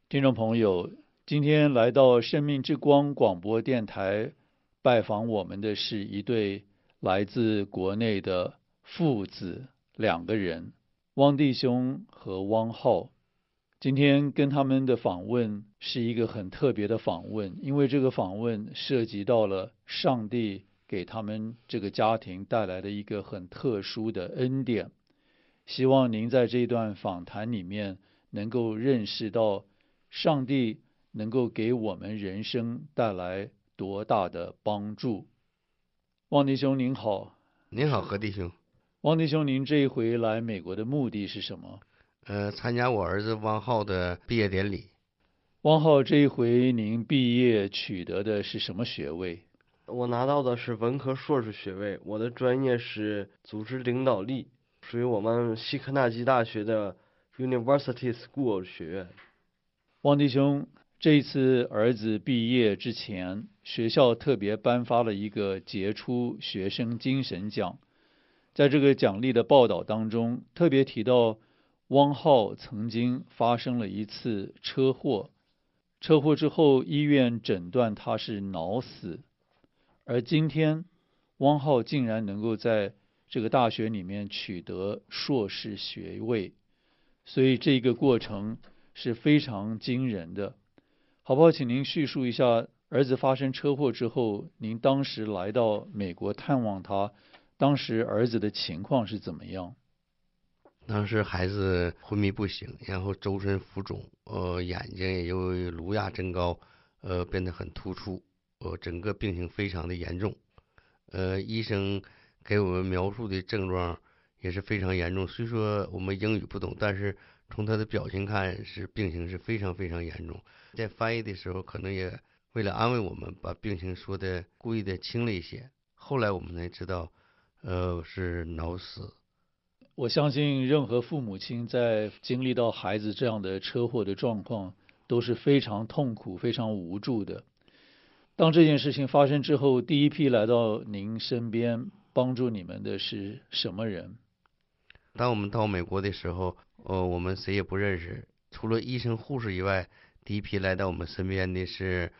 听众朋友，今天来到生命之光广播电台拜访我们的是一对来自国内的父子两个人，汪弟兄和汪浩。今天跟他们的访问是一个很特别的访问，因为这个访问涉及到了上帝给他们这个家庭带来的一个很特殊的恩典。希望您在这段访谈里面能够认识到上帝能够给我们人生带来多大的帮助。汪弟兄您好。 您好，何弟兄。 汪弟兄，您这一回来美国的目的是什么？ 参加我儿子汪浩的毕业典礼。 汪浩，这一回您毕业取得的是什么学位？ 我拿到的是文科硕士学位，我的专业是组织领导力，属于我们西科纳基大学的 University School 学院。 汪弟兄，这一次儿子毕业之前，学校特别颁发了一个杰出学生精神奖。在这个奖励的报道当中，特别提到汪浩曾经发生了一次车祸，车祸之后医院诊断他是脑死，而今天汪浩竟然能够在这个大学里面取得硕士学位，所以这个过程是非常惊人的。好不好？请您叙述一下儿子发生车祸之后，您当时来到美国探望他，当时儿子的情况是怎么样？ 当时孩子昏迷不醒，然后周身浮肿，眼睛也由于颅压增高，变得很突出，整个病情非常的严重。医生给我们描述的症状也是非常严重。虽说我们英语不懂，但是从他的表情看，病情是非常非常严重。在翻译的时候，可能也为了安慰我们，把病情说的故意的轻了一些。后来我们才知道，是脑死。 我相信任何父母亲在经历到孩子这样的车祸的状况，都是非常痛苦、非常无助的。当这件事情发生之后，第一批来到您身边帮助你们的是什么人？ 当我们到美国的时候，我们谁也不认识，除了医生、护士以外，第一批来到我们身边的是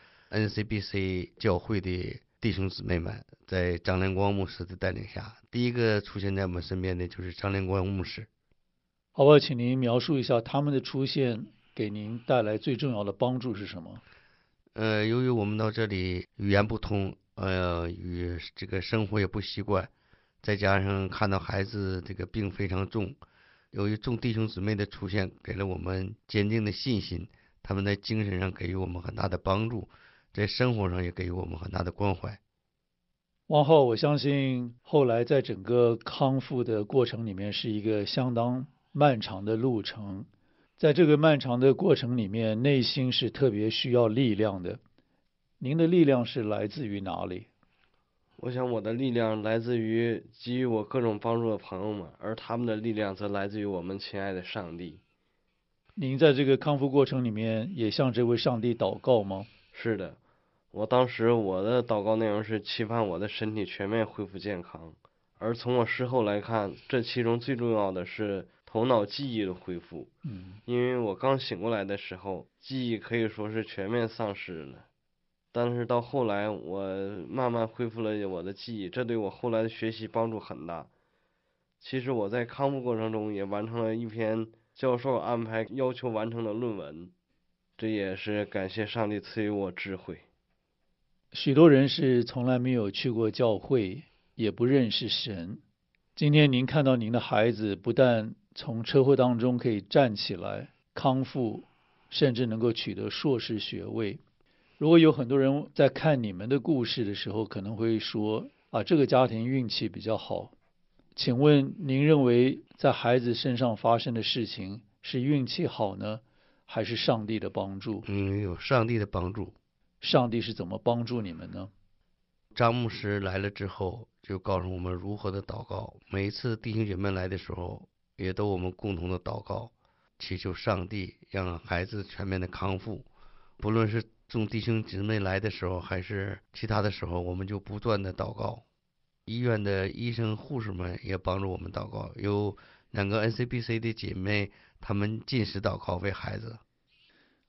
NCBC 教会的弟兄姊妹们，在张连光牧师的带领下，第一个出现在我们身边的就是张连光牧师。 好不好？请您描述一下他们的出现给您带来最重要的帮助是什么？ 由于我们到这里语言不通，与这个生活也不习惯，再加上看到孩子这个病非常重，由于众弟兄姊妹的出现，给了我们坚定的信心。他们在精神上给予我们很大的帮助，在生活上也给予我们很大的关怀。 汪浩，我相信后来在整个康复的过程里面是一个相当漫长的路程，在这个漫长的过程里面，内心是特别需要力量的。您的力量是来自于哪里？ 我想我的力量来自于给予我各种帮助的朋友们，而他们的力量则来自于我们亲爱的上帝。 您在这个康复过程里面也向这位上帝祷告吗？ 是的，当时我的祷告内容是期盼我的身体全面恢复健康，而从我事后来看，这其中最重要的是头脑记忆的恢复。因为我刚醒过来的时候，记忆可以说是全面丧失了，但是到后来我慢慢恢复了我的记忆，这对我后来的学习帮助很大。其实我在康复过程中也完成了一篇教授安排要求完成的论文，这也是感谢上帝赐予我智慧。 许多人是从来没有去过教会，也不认识神。今天您看到您的孩子不但从车祸当中可以站起来康复，甚至能够取得硕士学位。如果有很多人在看你们的故事的时候，可能会说啊，这个家庭运气比较好。请问您认为在孩子身上发生的事情是运气好呢，还是上帝的帮助？ 有上帝的帮助。 上帝是怎么帮助你们呢？ 张牧师来了之后，就告诉我们如何的祷告。每一次弟兄姐妹来的时候，也都我们共同的祷告，祈求上帝让孩子全面的康复。不论是众弟兄姊妹来的时候，还是其他的时候，我们就不断的祷告。医院的医生护士们也帮助我们祷告，有2个 NCBC 的姐妹，她们禁食祷告为孩子。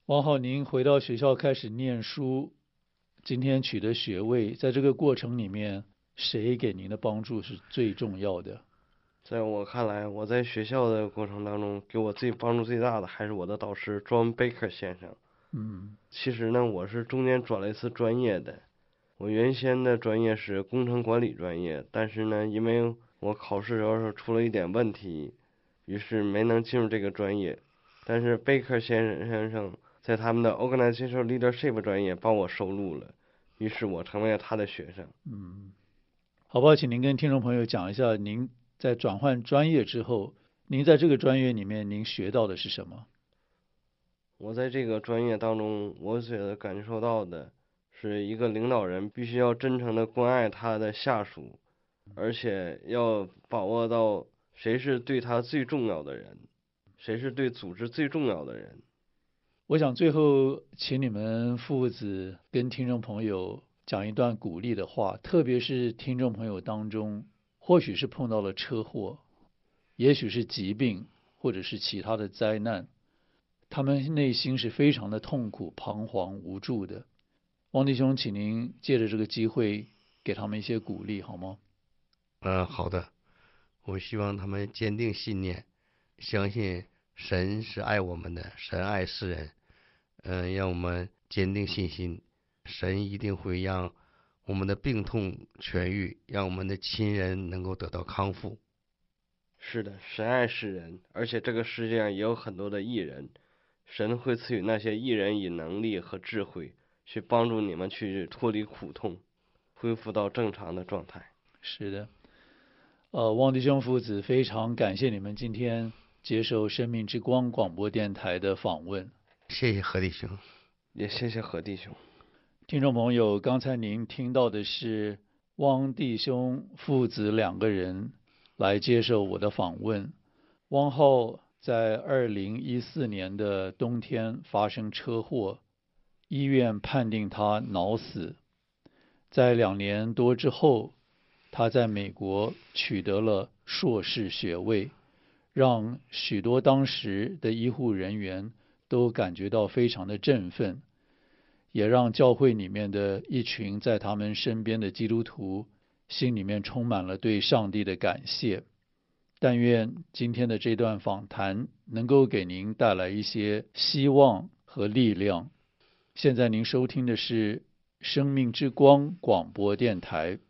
王浩，您回到学校开始念书，今天取得学位，在这个过程里面，谁给您的帮助是最重要的？ 在我看来，我在学校的过程当中，给我帮助最大的还是我的导师 John Baker 先生。其实呢，我是中间转了一次专业的。我原先的专业是工程管理专业，但是呢，因为我考试时候出了一点问题，于是没能进入这个专业。但是贝克先生在他们的 Organizational Leadership 专业帮我收录了，于是我成为了他的学生。 好不好？请您跟听众朋友讲一下，您在转换专业之后，您在这个专业里面您学到的是什么？ 我在这个专业当中，我觉得感受到的是一个领导人必须要真诚的关爱他的下属，而且要把握到谁是对他最重要的人，谁是对组织最重要的人。 我想最后请你们父子跟听众朋友讲一段鼓励的话，特别是听众朋友当中，或许是碰到了车祸，也许是疾病，或者是其他的灾难，他们内心是非常的痛苦、彷徨、无助的。王弟兄，请您借着这个机会给他们一些鼓励，好吗？ 好的。我希望他们坚定信念，相信神是爱我们的，神爱世人。让我们坚定信心，神一定会让我们的病痛痊愈，让我们的亲人能够得到康复。 是的，神爱世人，而且这个世界上也有很多的义人，神会赐予那些义人以能力和智慧，去帮助你们去脱离苦痛，恢复到正常的状态。 是的，汪弟兄父子非常感谢你们今天接受生命之光广播电台的访问。 谢谢何弟兄， 也谢谢何弟兄。 听众朋友，刚才您听到的是汪弟兄父子2个人来接受我的访问。汪浩在2014年的冬天发生车祸，医院判定他脑死。在2年多之后，他在美国取得了硕士学位，让许多当时的医护人员都感觉到非常的振奋，也让教会里面的一群在他们身边的基督徒心里面充满了对上帝的感谢。但愿今天的这段访谈能够给您带来一些希望和力量。现在您收听的是生命之光广播电台。